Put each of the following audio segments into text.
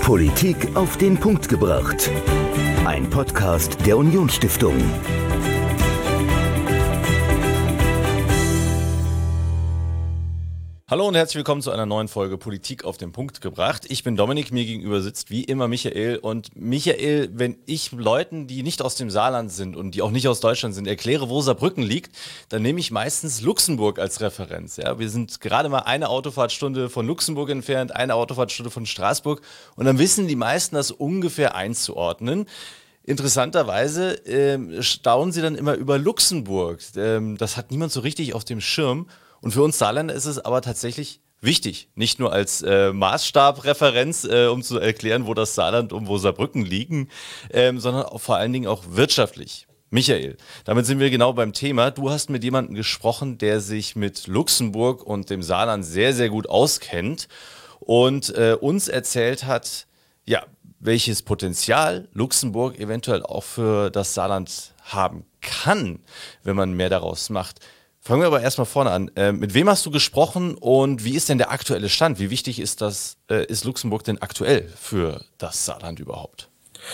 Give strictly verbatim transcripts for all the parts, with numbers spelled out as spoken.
Politik auf den Punkt gebracht. Ein Podcast der Unionsstiftung. Hallo und herzlich willkommen zu einer neuen Folge Politik auf den Punkt gebracht. Ich bin Dominik, mir gegenüber sitzt wie immer Michael. Und Michael, wenn ich Leuten, die nicht aus dem Saarland sind und die auch nicht aus Deutschland sind, erkläre, wo Saarbrücken liegt, dann nehme ich meistens Luxemburg als Referenz. Ja, wir sind gerade mal eine Autofahrtstunde von Luxemburg entfernt, eine Autofahrtstunde von Straßburg. Und dann wissen die meisten das ungefähr einzuordnen. Interessanterweise ähm, staunen sie dann immer über Luxemburg. Ähm, das hat niemand so richtig auf dem Schirm. Und für uns Saarländer ist es aber tatsächlich wichtig, nicht nur als äh, Maßstabreferenz, äh, um zu erklären, wo das Saarland und wo Saarbrücken liegen, ähm, sondern auch, vor allen Dingen auch wirtschaftlich. Michael, damit sind wir genau beim Thema. Du hast mit jemandem gesprochen, der sich mit Luxemburg und dem Saarland sehr, sehr gut auskennt und äh, uns erzählt hat, ja, welches Potenzial Luxemburg eventuell auch für das Saarland haben kann, wenn man mehr daraus macht. Fangen wir aber erstmal vorne an. Äh, mit wem hast du gesprochen und wie ist denn der aktuelle Stand? Wie wichtig ist das, äh, ist Luxemburg denn aktuell für das Saarland überhaupt?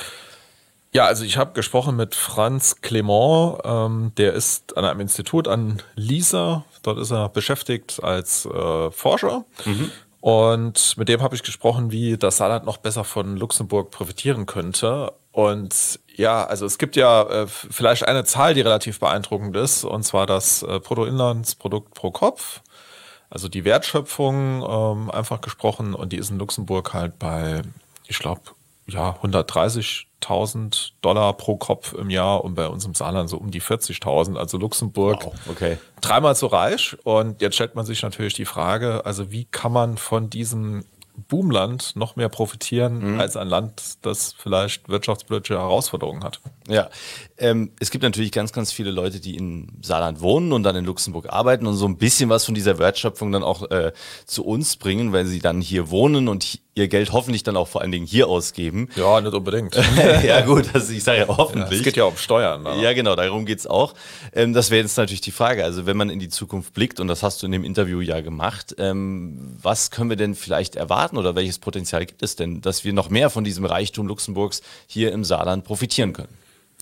Ja, also ich habe gesprochen mit Franz Clement, ähm, der ist an einem Institut an LISA, dort ist er beschäftigt als äh, Forscher. Mhm. Und mit dem habe ich gesprochen, wie das Saarland noch besser von Luxemburg profitieren könnte. Und ja, also es gibt ja äh, vielleicht eine Zahl, die relativ beeindruckend ist, und zwar das äh, Bruttoinlandsprodukt pro Kopf, also die Wertschöpfung ähm, einfach gesprochen, und die ist in Luxemburg halt bei, ich glaube, ja, hundertdreißigtausend Dollar pro Kopf im Jahr und bei uns im Saarland so um die vierzigtausend, also Luxemburg wow, okay. dreimal so reich. Und jetzt stellt man sich natürlich die Frage, also wie kann man von diesem Boomland noch mehr profitieren, mhm. als ein Land, das vielleicht wirtschaftspolitische Herausforderungen hat. Ja, ähm, es gibt natürlich ganz, ganz viele Leute, die in Saarland wohnen und dann in Luxemburg arbeiten und so ein bisschen was von dieser Wertschöpfung dann auch äh, zu uns bringen, weil sie dann hier wohnen und hi- ihr Geld hoffentlich dann auch vor allen Dingen hier ausgeben. Ja, nicht unbedingt. Ja gut, also ich sage ja hoffentlich. Ja, es geht ja um Steuern. Oder? Ja genau, darum geht's auch. Ähm, das wäre jetzt natürlich die Frage, also wenn man in die Zukunft blickt, und das hast du in dem Interview ja gemacht, ähm, was können wir denn vielleicht erwarten oder welches Potenzial gibt es denn, dass wir noch mehr von diesem Reichtum Luxemburgs hier im Saarland profitieren können?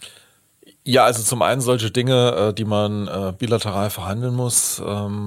Ja, also zum einen solche Dinge, die man bilateral verhandeln muss.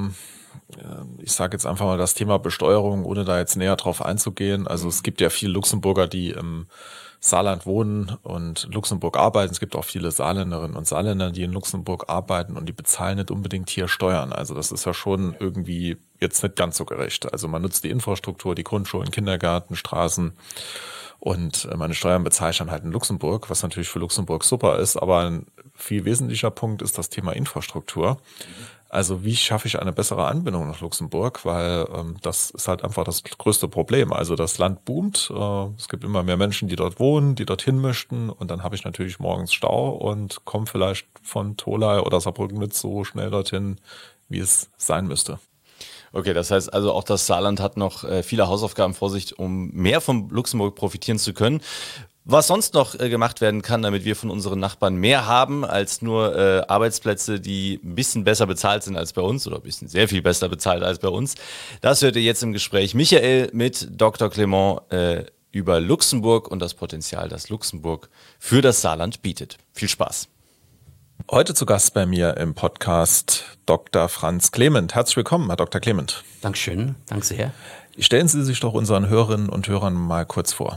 Ich sage jetzt einfach mal das Thema Besteuerung, ohne da jetzt näher drauf einzugehen. Also es gibt ja viele Luxemburger, die im Saarland wohnen und Luxemburg arbeiten. Es gibt auch viele Saarländerinnen und Saarländer, die in Luxemburg arbeiten, und die bezahlen nicht unbedingt hier Steuern. Also das ist ja schon irgendwie jetzt nicht ganz so gerecht. Also man nutzt die Infrastruktur, die Grundschulen, Kindergärten, Straßen. Und meine Steuern bezahle ich dann halt in Luxemburg, was natürlich für Luxemburg super ist. Aber ein viel wesentlicher Punkt ist das Thema Infrastruktur. Also wie schaffe ich eine bessere Anbindung nach Luxemburg? Weil ähm, das ist halt einfach das größte Problem. Also das Land boomt. Äh, es gibt immer mehr Menschen, die dort wohnen, die dorthin möchten. Und dann habe ich natürlich morgens Stau und komme vielleicht von Tholey oder Saarbrücken nicht so schnell dorthin, wie es sein müsste. Okay, das heißt also auch das Saarland hat noch äh, viele Hausaufgaben vor sich, um mehr von Luxemburg profitieren zu können. Was sonst noch äh, gemacht werden kann, damit wir von unseren Nachbarn mehr haben als nur äh, Arbeitsplätze, die ein bisschen besser bezahlt sind als bei uns oder ein bisschen sehr viel besser bezahlt als bei uns, das hört ihr jetzt im Gespräch Michael mit Doktor Clement äh, über Luxemburg und das Potenzial, das Luxemburg für das Saarland bietet. Viel Spaß. Heute zu Gast bei mir im Podcast Doktor Franz Clement. Herzlich willkommen, Herr Doktor Clement. Dankeschön, danke sehr. Stellen Sie sich doch unseren Hörerinnen und Hörern mal kurz vor.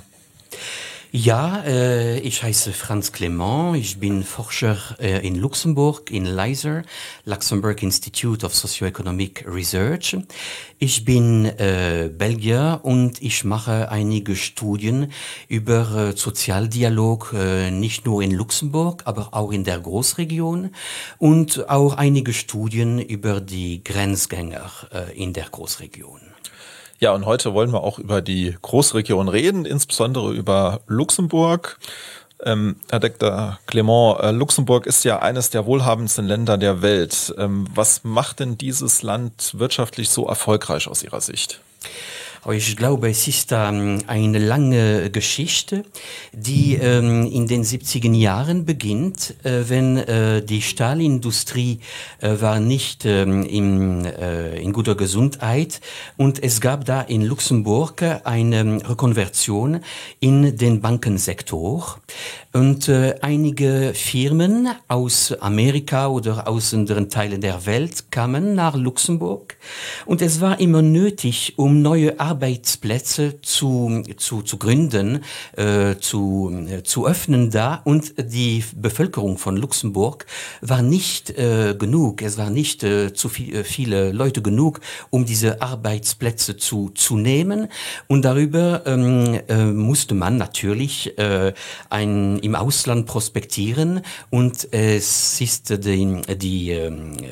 Ja, äh, ich heiße Franz Clement, ich bin Forscher äh, in Luxemburg, in LISA, Luxembourg Institute of Socioeconomic Research. Ich bin äh, Belgier und ich mache einige Studien über äh, Sozialdialog, äh, nicht nur in Luxemburg, aber auch in der Großregion, und auch einige Studien über die Grenzgänger äh, in der Großregion. Ja, und heute wollen wir auch über die Großregion reden, insbesondere über Luxemburg. Ähm, Herr Doktor Clement, äh, Luxemburg ist ja eines der wohlhabendsten Länder der Welt. Ähm, was macht denn dieses Land wirtschaftlich so erfolgreich aus Ihrer Sicht? Ich glaube, es ist ähm, eine lange Geschichte, die ähm, in den siebziger Jahren beginnt, äh, wenn äh, die Stahlindustrie äh, war nicht ähm, in, äh, in guter Gesundheit und es gab da in Luxemburg eine Rekonversion in den Bankensektor. Und äh, einige Firmen aus Amerika oder aus anderen Teilen der Welt kamen nach Luxemburg. Und es war immer nötig, um neue Arbeitsplätze zu, zu, zu gründen, äh, zu, äh, zu öffnen da. Und die Bevölkerung von Luxemburg war nicht äh, genug. Es war nicht äh, zu viel, äh, viele Leute genug, um diese Arbeitsplätze zu, zu nehmen. Und darüber ähm, äh, musste man natürlich äh, ein im Ausland prospektieren und es ist die, die äh,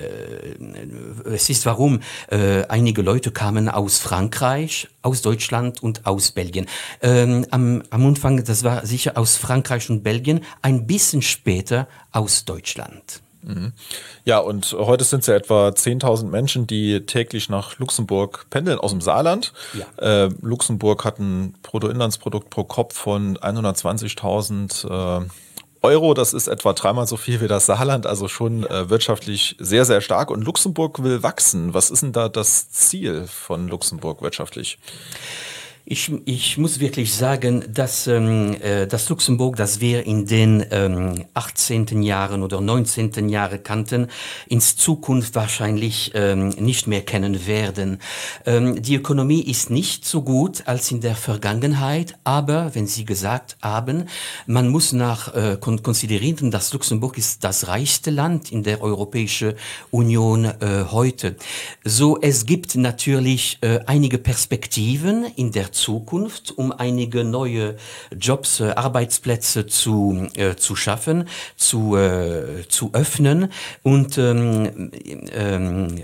es ist warum äh, einige Leute kamen aus Frankreich, aus Deutschland und aus Belgien. Ähm, am, am Anfang, das war sicher aus Frankreich und Belgien, ein bisschen später aus Deutschland. Ja, und heute sind es ja etwa zehntausend Menschen, die täglich nach Luxemburg pendeln aus dem Saarland. Ja. Äh, Luxemburg hat ein Bruttoinlandsprodukt pro Kopf von hundertzwanzigtausend äh, Euro. Das ist etwa dreimal so viel wie das Saarland, also schon äh, wirtschaftlich sehr, sehr stark. Und Luxemburg will wachsen. Was ist denn da das Ziel von Luxemburg wirtschaftlich? Ich, ich muss wirklich sagen, dass ähm, äh, das Luxemburg, das wir in den ähm, achtzehnten Jahren oder neunzehnten Jahren kannten, in Zukunft wahrscheinlich ähm, nicht mehr kennen werden. Ähm, die Ökonomie ist nicht so gut als in der Vergangenheit, aber wenn Sie gesagt haben, man muss nach äh, kon- konsiderieren, dass Luxemburg ist das reichste Land in der Europäischen Union äh, heute. So, es gibt natürlich äh, einige Perspektiven in der Zukunft, um einige neue Jobs, äh, Arbeitsplätze zu, äh, zu schaffen, zu, äh, zu öffnen. Und ähm, ähm,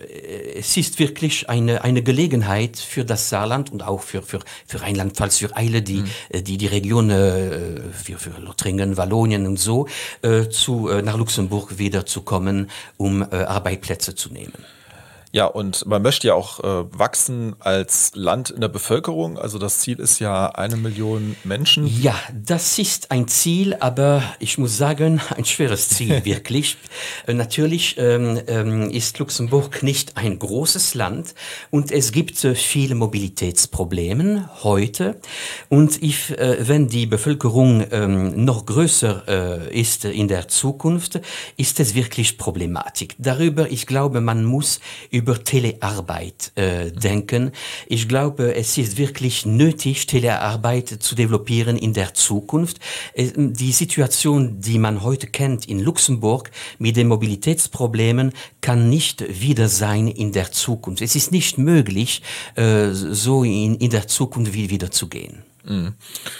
es ist wirklich eine, eine Gelegenheit für das Saarland und auch für, für, für Rheinland-Pfalz, für alle, die, mhm. die, die Region, äh, für, für Lothringen, Wallonien und so, äh, zu, äh, nach Luxemburg wieder zu kommen, um äh, Arbeitsplätze zu nehmen. Ja, und man möchte ja auch äh, wachsen als Land in der Bevölkerung. Also das Ziel ist ja eine Million Menschen. Ja, das ist ein Ziel, aber ich muss sagen, ein schweres Ziel, wirklich. äh, natürlich ähm, ähm, ist Luxemburg nicht ein großes Land und es gibt äh, viele Mobilitätsprobleme heute. Und if, äh, wenn die Bevölkerung ähm, noch größer äh, ist in der Zukunft, ist es wirklich problematisch. Darüber, ich glaube, man muss über über Telearbeit äh, denken. Ich glaube, es ist wirklich nötig, Telearbeit zu developieren in der Zukunft. Äh, die Situation, die man heute kennt in Luxemburg mit den Mobilitätsproblemen, kann nicht wieder sein in der Zukunft. Es ist nicht möglich, äh, so in, in der Zukunft wieder zu gehen. Mhm.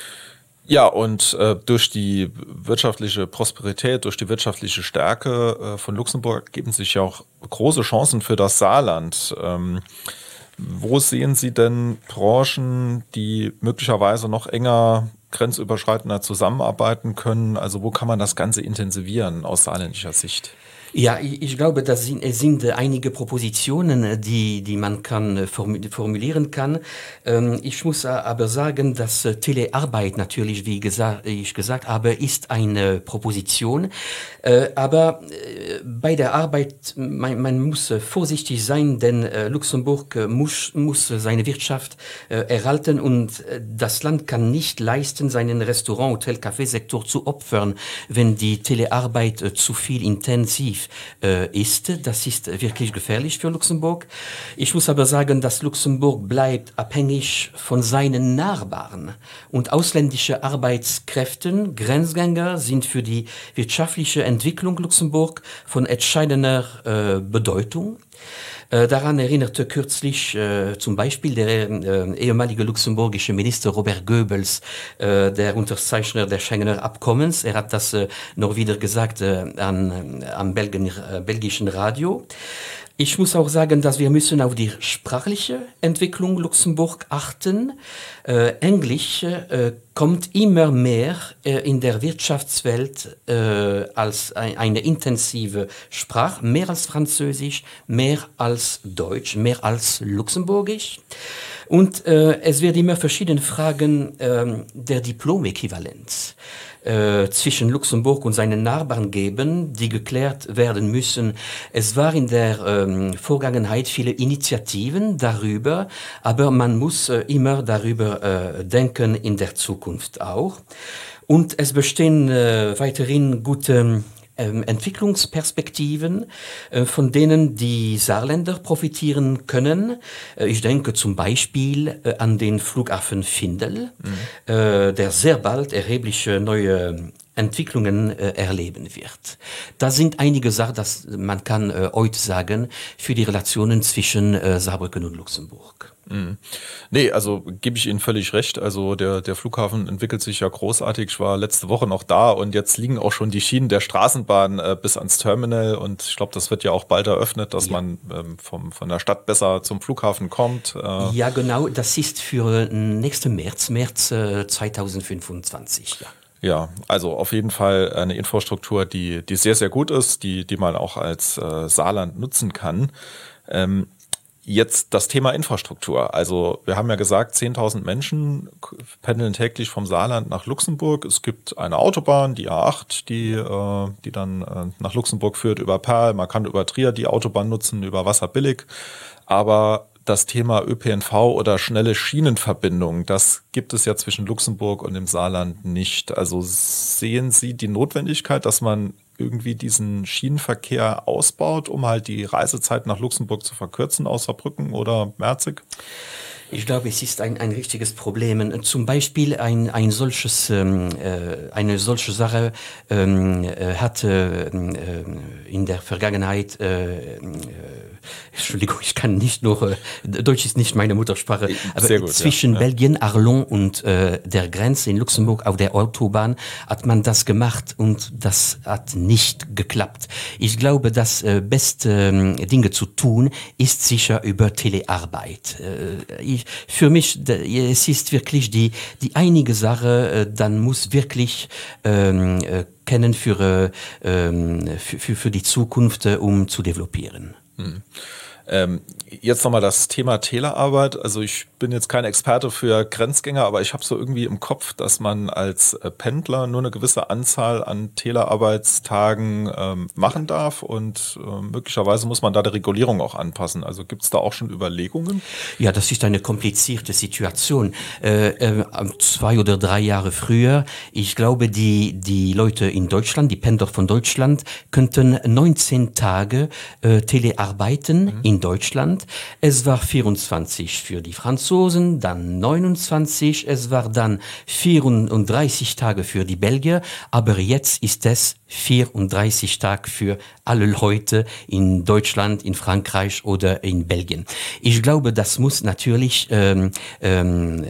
Ja, und äh, durch die wirtschaftliche Prosperität, durch die wirtschaftliche Stärke äh, von Luxemburg geben sich ja auch große Chancen für das Saarland. Ähm, wo sehen Sie denn Branchen, die möglicherweise noch enger grenzüberschreitender zusammenarbeiten können? Also wo kann man das Ganze intensivieren aus saarländischer Sicht? Ja, ich, ich glaube, das sind, es sind einige Propositionen, die, die man kann formulieren kann. Ähm, ich muss aber sagen, dass Telearbeit natürlich, wie gesagt, ich gesagt habe, ist eine Proposition. Äh, aber äh, bei der Arbeit, man, man muss vorsichtig sein, denn äh, Luxemburg muss, muss seine Wirtschaft äh, erhalten und äh, das Land kann nicht leisten, seinen Restaurant-, Hotel-, Café-Sektor zu opfern, wenn die Telearbeit äh, zu viel intensiv äh, ist. Das ist wirklich gefährlich für Luxemburg. Ich muss aber sagen, dass Luxemburg bleibt abhängig von seinen Nachbarn und ausländische Arbeitskräfte, Grenzgänger sind für die wirtschaftliche Entwicklung Luxemburg von entscheidender äh, Bedeutung. Äh, daran erinnerte kürzlich äh, zum Beispiel der äh, ehemalige luxemburgische Minister Robert Goebbels, äh, der Unterzeichner der Schengener Abkommens. Er hat das äh, noch wieder gesagt äh, an, am Belgien, äh, belgischen Radio. Ich muss auch sagen, dass wir müssen auf die sprachliche Entwicklung Luxemburg achten. Äh, Englisch äh, kommt immer mehr äh, in der Wirtschaftswelt äh, als ein, eine intensive Sprache, mehr als Französisch, mehr als Deutsch, mehr als Luxemburgisch. Und äh, es wird immer verschiedene Fragen äh, der Diplomäquivalenz äh, zwischen Luxemburg und seinen Nachbarn geben, die geklärt werden müssen. Es war in der ähm, Vergangenheit viele Initiativen darüber, aber man muss äh, immer darüber äh, denken in der Zukunft auch. Und es bestehen äh, weiterhin gute ähm, Entwicklungsperspektiven, äh, von denen die Saarländer profitieren können. Äh, ich denke zum Beispiel äh, an den Flughafen Findel, mhm. äh, der sehr bald erhebliche neue Entwicklungen äh, erleben wird. Da sind einige Sachen, dass man kann äh, heute sagen, für die Relationen zwischen äh, Saarbrücken und Luxemburg. Mhm. Nee, also gebe ich Ihnen völlig recht. Also der, der Flughafen entwickelt sich ja großartig. Ich war letzte Woche noch da und jetzt liegen auch schon die Schienen der Straßenbahn äh, bis ans Terminal und ich glaube, das wird ja auch bald eröffnet, dass ja. man ähm, vom, von der Stadt besser zum Flughafen kommt. Äh ja, genau. Das ist für nächsten März, März äh, zweitausendfünfundzwanzig, ja. Ja, also auf jeden Fall eine Infrastruktur, die, die sehr, sehr gut ist, die, die man auch als äh, Saarland nutzen kann. Ähm, Jetzt das Thema Infrastruktur. Also wir haben ja gesagt, zehntausend Menschen pendeln täglich vom Saarland nach Luxemburg. Es gibt eine Autobahn, die A acht, die, äh, die dann äh, nach Luxemburg führt über Perl. Man kann über Trier die Autobahn nutzen, über Wasserbillig. Aber das Thema Ö P N V oder schnelle Schienenverbindungen, das gibt es ja zwischen Luxemburg und dem Saarland nicht. Also sehen Sie die Notwendigkeit, dass man irgendwie diesen Schienenverkehr ausbaut, um halt die Reisezeit nach Luxemburg zu verkürzen, außer Saarbrücken oder Merzig? Ich glaube, es ist ein, ein richtiges Problem. Zum Beispiel ein, ein solches, ähm, äh, eine solche Sache ähm, äh, hat äh, in der Vergangenheit, äh, äh, Entschuldigung, ich kann nicht nur, äh, Deutsch ist nicht meine Muttersprache, aber Sehr gut, zwischen ja. Belgien, Arlon und äh, der Grenze in Luxemburg auf der Autobahn hat man das gemacht und das hat nicht geklappt. Ich glaube, das äh, beste äh, Dinge zu tun ist sicher über Telearbeit. Äh, ich, für mich, es ist wirklich die, die einige Sache, dann muss wirklich ähm, kennen für, ähm, für, für die Zukunft, um zu developieren. Hm. Ähm, jetzt nochmal das Thema Telearbeit. Also ich bin jetzt kein Experte für Grenzgänger, aber ich habe so irgendwie im Kopf, dass man als äh, Pendler nur eine gewisse Anzahl an Telearbeitstagen ähm, machen darf und äh, möglicherweise muss man da die Regulierung auch anpassen. Also gibt es da auch schon Überlegungen? Ja, das ist eine komplizierte Situation. Äh, äh, zwei oder drei Jahre früher, ich glaube, die, die Leute in Deutschland, die Pendler von Deutschland, könnten neunzehn Tage äh, telearbeiten mhm. in Deutschland. Es war vierundzwanzig für die Franzosen, dann neunundzwanzig, es war dann vierunddreißig Tage für die Belgier, aber jetzt ist es vierunddreißig Tage für alle Leute in Deutschland, in Frankreich oder in Belgien. Ich glaube, das muss natürlich ähm, ähm,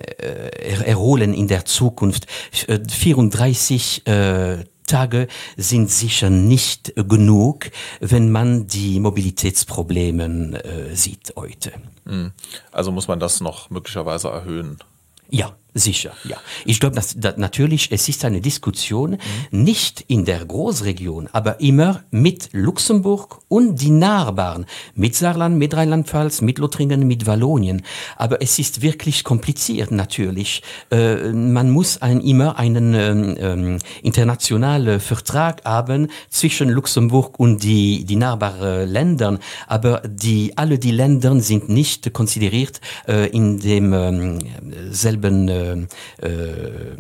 erholen in der Zukunft. vierunddreißig äh, Tage sind sicher nicht genug, wenn man die Mobilitätsprobleme äh, sieht heute. Also muss man das noch möglicherweise erhöhen? Ja, sicher, ja. Ich glaube, dass, dass natürlich, es ist eine Diskussion, mhm. nicht in der Großregion, aber immer mit Luxemburg und die Nachbarn, mit Saarland, mit Rheinland-Pfalz, mit Lothringen, mit Wallonien. Aber es ist wirklich kompliziert, natürlich. Äh, man muss ein, immer einen ähm, internationalen Vertrag haben zwischen Luxemburg und die, die Nachbarländern. Aber die, alle die Länder sind nicht konsideriert äh, in dem ähm, selben äh, Äh, äh,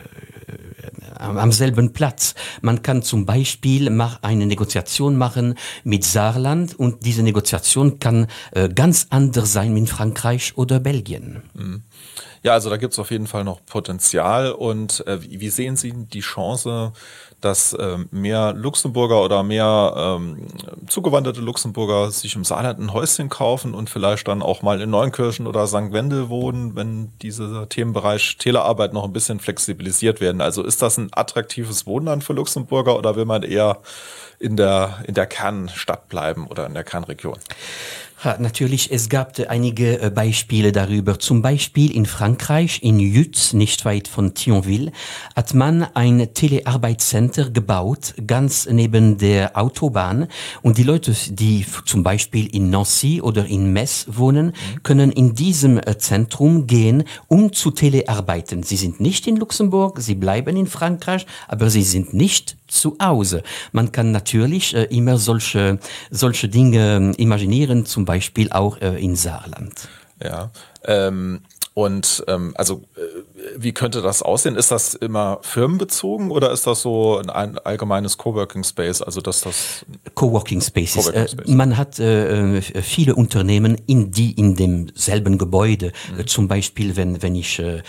am selben Platz. Man kann zum Beispiel mach eine Negoziation machen mit Saarland und diese Negoziation kann äh, ganz anders sein mit Frankreich oder Belgien. Ja, also da gibt es auf jeden Fall noch Potenzial und äh, wie sehen Sie die Chance, dass ähm, mehr Luxemburger oder mehr ähm, zugewanderte Luxemburger sich im Saarland ein Häuschen kaufen und vielleicht dann auch mal in Neunkirchen oder Sankt Wendel wohnen, wenn dieser Themenbereich Telearbeit noch ein bisschen flexibilisiert werden? Also ist das ein attraktives Wohnland für Luxemburger oder will man eher in der, in der Kernstadt bleiben oder in der Kernregion? Ja, natürlich, es gab einige äh, Beispiele darüber. Zum Beispiel in Frankreich, in Yutz, nicht weit von Thionville, hat man ein Telearbeitscenter gebaut, ganz neben der Autobahn. Und die Leute, die f- zum Beispiel in Nancy oder in Metz wohnen, mhm. können in diesem äh, Zentrum gehen, um zu telearbeiten. Sie sind nicht in Luxemburg, sie bleiben in Frankreich, aber sie sind nicht zu Hause. Man kann natürlich äh, immer solche, solche Dinge äh, imaginieren, zum Beispiel auch äh, in Saarland. Ja, ähm, und ähm, also äh, wie könnte das aussehen? Ist das immer firmenbezogen oder ist das so ein, ein allgemeines Coworking Space? Also dass das Coworking Spaces. Coworking Space. Äh, man hat äh, viele Unternehmen in die in demselben Gebäude. Mhm. Äh, zum Beispiel, wenn wenn ich äh,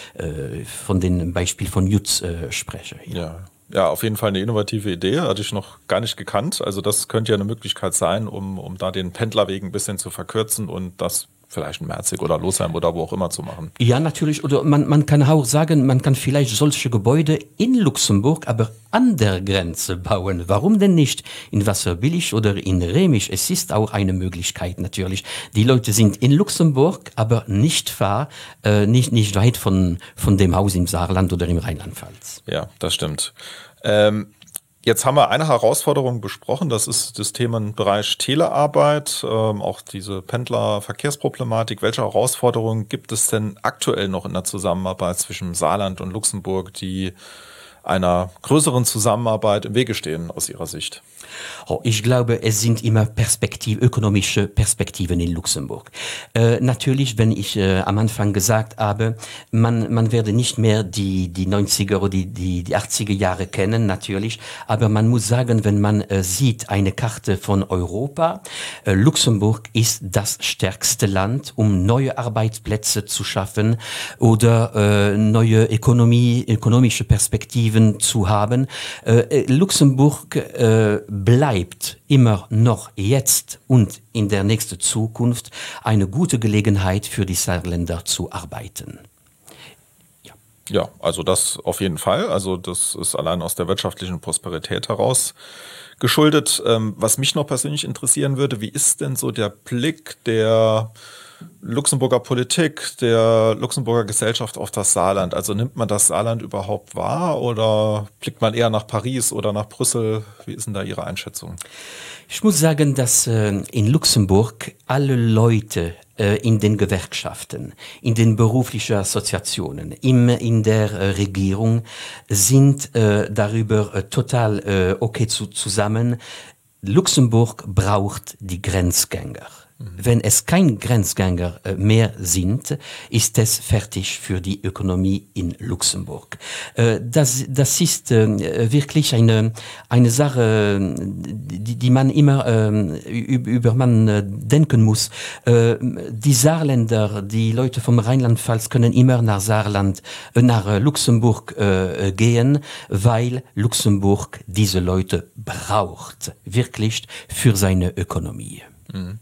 von dem Beispiel von Jutz äh, spreche. Ja. ja. Ja, auf jeden Fall eine innovative Idee, hatte ich noch gar nicht gekannt. Also das könnte ja eine Möglichkeit sein, um, um da den Pendlerweg ein bisschen zu verkürzen und das vielleicht in Merzig oder Losheim oder wo auch immer zu machen. Ja, natürlich. Oder man, man kann auch sagen, man kann vielleicht solche Gebäude in Luxemburg, aber an der Grenze bauen. Warum denn nicht in Wasserbillig oder in Remisch? Es ist auch eine Möglichkeit natürlich. Die Leute sind in Luxemburg, aber nicht far, äh, nicht, nicht weit von, von dem Haus im Saarland oder im Rheinland-Pfalz. Ja, das stimmt. Ähm, Jetzt haben wir eine Herausforderung besprochen, das ist das Themenbereich Telearbeit, ähm, auch diese Pendlerverkehrsproblematik. Welche Herausforderungen gibt es denn aktuell noch in der Zusammenarbeit zwischen Saarland und Luxemburg, die einer größeren Zusammenarbeit im Wege stehen aus Ihrer Sicht? Oh, ich glaube, es sind immer Perspektiv, ökonomische Perspektiven in Luxemburg. Äh, natürlich, wenn ich äh, am Anfang gesagt habe, man, man werde nicht mehr die, die neunziger oder die, die, die achtziger Jahre kennen, natürlich, aber man muss sagen, wenn man äh, sieht eine Karte von Europa, äh, Luxemburg ist das stärkste Land, um neue Arbeitsplätze zu schaffen oder äh, neue Ökonomie, ökonomische Perspektiven zu haben. Äh, Luxemburg äh, bleibt immer noch jetzt und in der nächsten Zukunft eine gute Gelegenheit für die Saarländer zu arbeiten. Ja. Ja, also das auf jeden Fall. Also das ist allein aus der wirtschaftlichen Prosperität heraus geschuldet. Ähm, was mich noch persönlich interessieren würde, wie ist denn so der Blick der Luxemburger Politik, der Luxemburger Gesellschaft auf das Saarland? Also nimmt man das Saarland überhaupt wahr oder blickt man eher nach Paris oder nach Brüssel? Wie ist denn da Ihre Einschätzung? Ich muss sagen, dass äh, in Luxemburg alle Leute äh, in den Gewerkschaften, in den beruflichen Assoziationen, im, in der äh, Regierung sind äh, darüber äh, total äh, okay zu, zusammen. Luxemburg braucht die Grenzgänger. Wenn es kein Grenzgänger mehr sind, ist es fertig für die Ökonomie in Luxemburg. Das, das ist wirklich eine, eine Sache, die, die man immer über man denken muss. Die Saarländer, die Leute vom Rheinland-Pfalz können immer nach Saarland, nach Luxemburg gehen, weil Luxemburg diese Leute braucht, wirklich für seine Ökonomie. Mhm.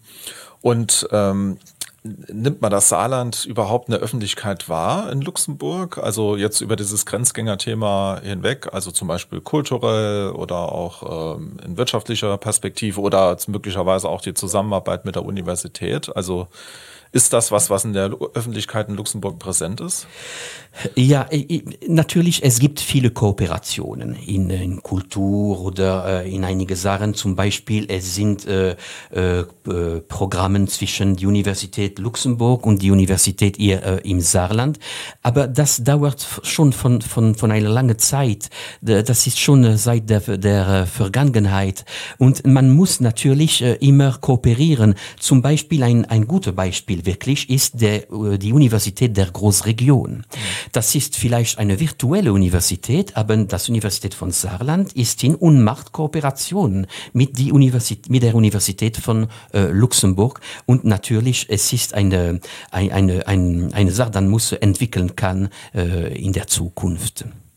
Und ähm, nimmt man das Saarland überhaupt in der Öffentlichkeit wahr in Luxemburg? Also jetzt über dieses Grenzgängerthema hinweg, also zum Beispiel kulturell oder auch ähm, in wirtschaftlicher Perspektive oder möglicherweise auch die Zusammenarbeit mit der Universität. Also ist das was, was in der Öffentlichkeit in Luxemburg präsent ist? Ja, natürlich, es gibt viele Kooperationen in, in Kultur oder äh, in einige Sachen. Zum Beispiel, es sind äh, äh, Programme zwischen der Universität Luxemburg und die Universität hier äh, im Saarland. Aber das dauert schon von, von, von einer langen Zeit. Das ist schon seit der, der Vergangenheit. Und man muss natürlich äh, immer kooperieren. Zum Beispiel, ein, ein gutes Beispiel wirklich ist der, die Universität der Großregion. Das ist vielleicht eine virtuelle Universität, aber das Universität von Saarland ist in und macht Kooperationen mit, die Universität, mit der Universität von äh, Luxemburg. Und natürlich, es ist eine, eine, eine, eine, eine Sache, die man muss entwickeln kann äh, in der Zukunft.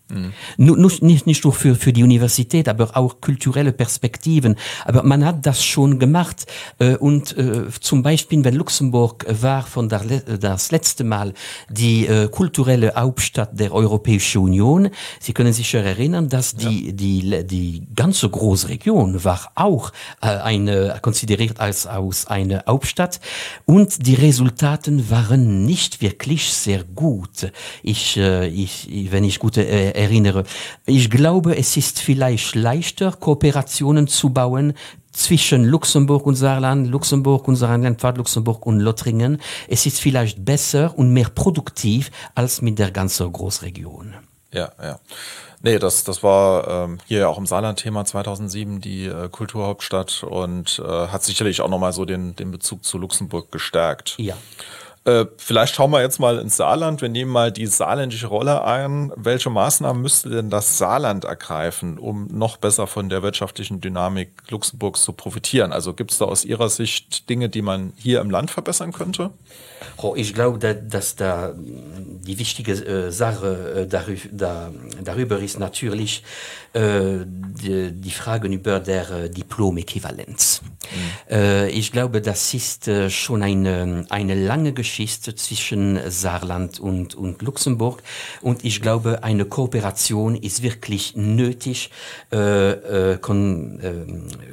Mhm. Nur, nicht, nicht nur für, für die Universität, aber auch kulturelle Perspektiven. Aber man hat das schon gemacht. Und äh, zum Beispiel, wenn Luxemburg war von der, das letzte Mal die äh, kulturelle Hauptstadt der Europäischen Union, Sie können sich erinnern, dass die, ja. die, die ganze Großregion war auch äh, eine, konsideriert als aus eine Hauptstadt. Und die Resultaten waren nicht wirklich sehr gut. Ich, äh, ich, wenn ich gut äh, erinnere. Ich glaube, es ist vielleicht leichter, Kooperationen zu bauen zwischen Luxemburg und Saarland, Luxemburg und Rheinland-Pfalz, Luxemburg und Lothringen. Es ist vielleicht besser und mehr produktiv als mit der ganzen Großregion. Ja, ja. Nee, das, das war ähm, hier auch im Saarland-Thema zweitausendsieben, die äh, Kulturhauptstadt, und äh, hat sicherlich auch nochmal so den, den Bezug zu Luxemburg gestärkt. Ja. Äh, vielleicht schauen wir jetzt mal ins Saarland. Wir nehmen mal die saarländische Rolle ein. Welche Maßnahmen müsste denn das Saarland ergreifen, um noch besser von der wirtschaftlichen Dynamik Luxemburgs zu profitieren? Also gibt es da aus Ihrer Sicht Dinge, die man hier im Land verbessern könnte? Oh, ich glaube, dass, dass da die wichtige äh, Sache äh, darüber, da, darüber ist natürlich äh, die, die Frage über der äh, Diplom-Äquivalenz. Mhm. Äh, ich glaube, das ist äh, schon eine, eine lange Geschichte zwischen Saarland und, und Luxemburg, und ich glaube, eine Kooperation ist wirklich nötig, äh, äh, kon, äh,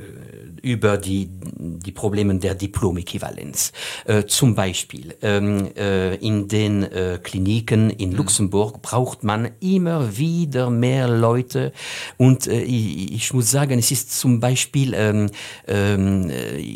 über die, die Probleme der Diplom-Äquivalenz. Äh, zum Beispiel ähm, äh, in den äh, Kliniken in mhm. Luxemburg braucht man immer wieder mehr Leute, und äh, ich, ich muss sagen, es ist zum Beispiel ähm, ähm,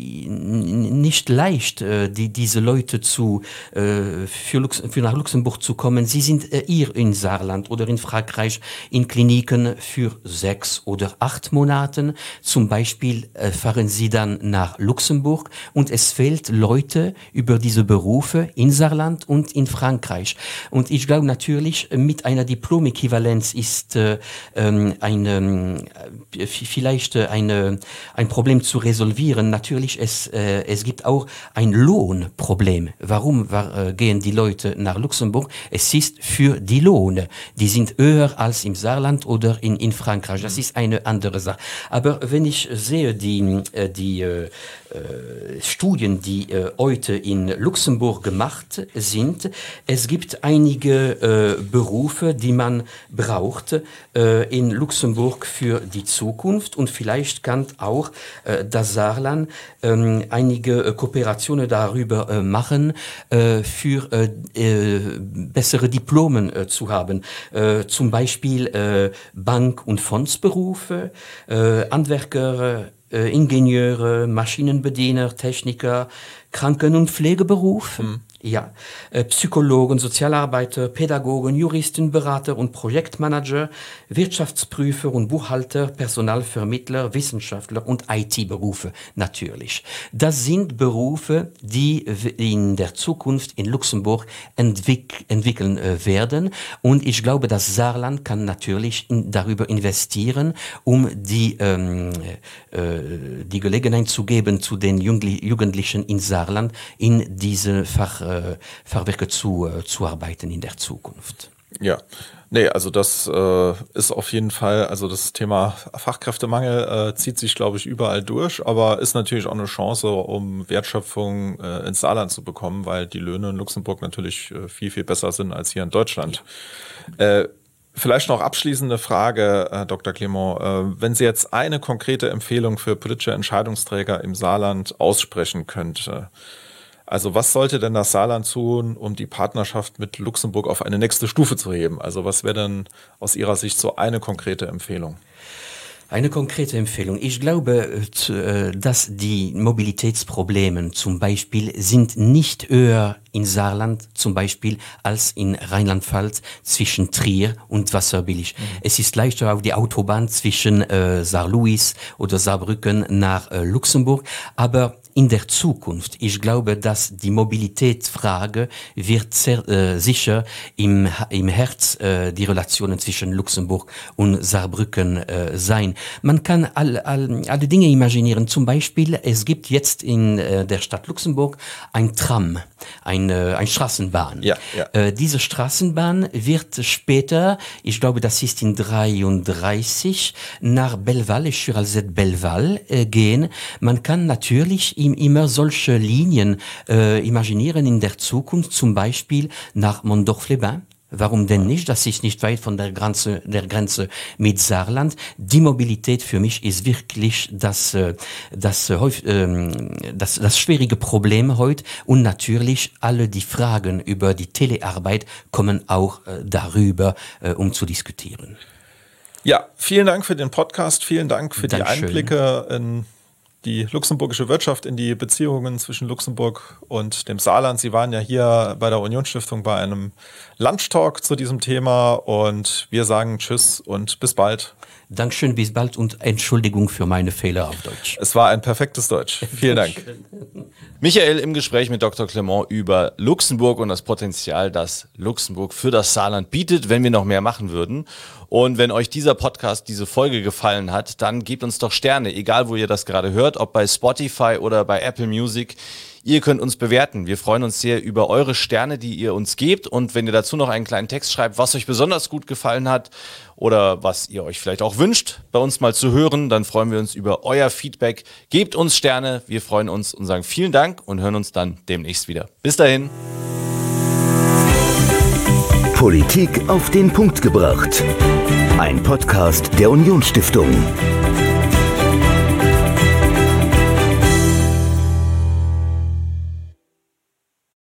nicht leicht, äh, die, diese Leute zu, äh, für, Lux- für nach Luxemburg zu kommen. Sie sind äh, hier in Saarland oder in Frankreich in Kliniken für sechs oder acht Monaten. Zum Beispiel äh, fahren sie dann nach Luxemburg, und es fehlt Leute über diese Berufe in Saarland und in Frankreich. Und ich glaube natürlich, mit einer Diplom-Äquivalenz ist äh, eine, äh, vielleicht eine, ein Problem zu resolvieren. Natürlich, es, äh, es gibt auch ein Lohnproblem. Warum war, äh, gehen die Leute nach Luxemburg? Es ist für die Lohne. Die sind höher als im Saarland oder in, in Frankreich. Das ist eine andere Sache. Aber wenn ich sehe, die die äh, Studien, die äh, heute in Luxemburg gemacht sind, es gibt einige äh, Berufe, die man braucht äh, in Luxemburg für die Zukunft, und vielleicht kann auch äh, das Saarland äh, einige äh, Kooperationen darüber äh, machen, äh, für äh, äh, bessere Diplomen äh, zu haben. Äh, zum Beispiel äh, Bank- und Fondsberufe, äh, Handwerker, Ingenieure, Maschinenbediener, Techniker, Kranken- und Pflegeberuf, mhm. ja, äh, Psychologen, Sozialarbeiter, Pädagogen, Juristen, Berater und Projektmanager, Wirtschaftsprüfer und Buchhalter, Personalvermittler, Wissenschaftler und I T-Berufe natürlich. Das sind Berufe, die in der Zukunft in Luxemburg entwick- entwickeln äh, werden, und ich glaube, das Saarland kann natürlich in, darüber investieren, um die, ähm, äh, die Gelegenheit zu geben, zu den Jüngli- Jugendlichen in Saarland in diese Fach, äh, Fachwerke zu, äh, zu arbeiten in der Zukunft. Ja, nee, also das äh, ist auf jeden Fall, also das Thema Fachkräftemangel äh, zieht sich, glaube ich, überall durch, aber ist natürlich auch eine Chance, um Wertschöpfung äh, ins Saarland zu bekommen, weil die Löhne in Luxemburg natürlich äh, viel, viel besser sind als hier in Deutschland. Ja. Äh, Vielleicht noch abschließende Frage, Herr Doktor Clement. Wenn Sie jetzt eine konkrete Empfehlung für politische Entscheidungsträger im Saarland aussprechen könnte, also was sollte denn das Saarland tun, um die Partnerschaft mit Luxemburg auf eine nächste Stufe zu heben? Also was wäre denn aus Ihrer Sicht so eine konkrete Empfehlung? Eine konkrete Empfehlung. Ich glaube, dass die Mobilitätsprobleme zum Beispiel sind nicht höher in Saarland zum Beispiel als in Rheinland-Pfalz zwischen Trier und Wasserbillig. Mhm. Es ist leichter auf die Autobahn zwischen äh, Saarlouis oder Saarbrücken nach äh, Luxemburg, aber in der Zukunft, ich glaube, dass die Mobilitätsfrage wird sehr, äh, sicher im, im Herz äh, die Relationen zwischen Luxemburg und Saarbrücken äh, sein. Man kann all, all, alle Dinge imaginieren. Zum Beispiel, es gibt jetzt in äh, der Stadt Luxemburg ein Tram. eine, eine Straßenbahn. Ja, ja. Äh, diese Straßenbahn wird später, ich glaube, das ist in dreiunddreißig, nach Belval, Chiralzet Belval äh, gehen. Man kann natürlich ihm immer solche Linien äh, imaginieren in der Zukunft, zum Beispiel nach Mondorf-les-Bains. Warum denn nicht? Das ist nicht weit von der Grenze, der Grenze mit Saarland. Die Mobilität für mich ist wirklich das, das, das, das schwierige Problem heute. Und natürlich alle die Fragen über die Telearbeit kommen auch darüber, um zu diskutieren. Ja, vielen Dank für den Podcast. Vielen Dank für Dankeschön. Die Einblicke in die luxemburgische Wirtschaft, in die Beziehungen zwischen Luxemburg und dem Saarland. Sie waren ja hier bei der Unionsstiftung bei einem Lunchtalk zu diesem Thema und wir sagen Tschüss und bis bald. Dankeschön, bis bald und Entschuldigung für meine Fehler auf Deutsch. Es war ein perfektes Deutsch. Vielen Dank. Michael im Gespräch mit Doktor Clement über Luxemburg und das Potenzial, das Luxemburg für das Saarland bietet, wenn wir noch mehr machen würden. Und wenn euch dieser Podcast, diese Folge gefallen hat, dann gebt uns doch Sterne, egal wo ihr das gerade hört, ob bei Spotify oder bei Apple Music. Ihr könnt uns bewerten. Wir freuen uns sehr über eure Sterne, die ihr uns gebt. Und wenn ihr dazu noch einen kleinen Text schreibt, was euch besonders gut gefallen hat oder was ihr euch vielleicht auch wünscht, bei uns mal zu hören, dann freuen wir uns über euer Feedback. Gebt uns Sterne, wir freuen uns und sagen vielen Dank und hören uns dann demnächst wieder. Bis dahin. Politik auf den Punkt gebracht. Ein Podcast der Unionsstiftung.